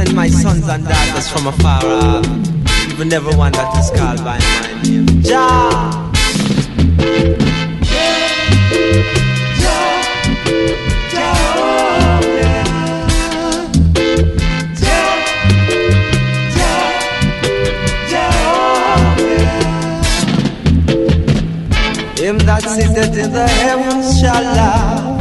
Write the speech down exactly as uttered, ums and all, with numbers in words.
and my sons and daughters from afar off, even everyone that is called by my name. Jah. Him that sitteth in the heavens shall laugh.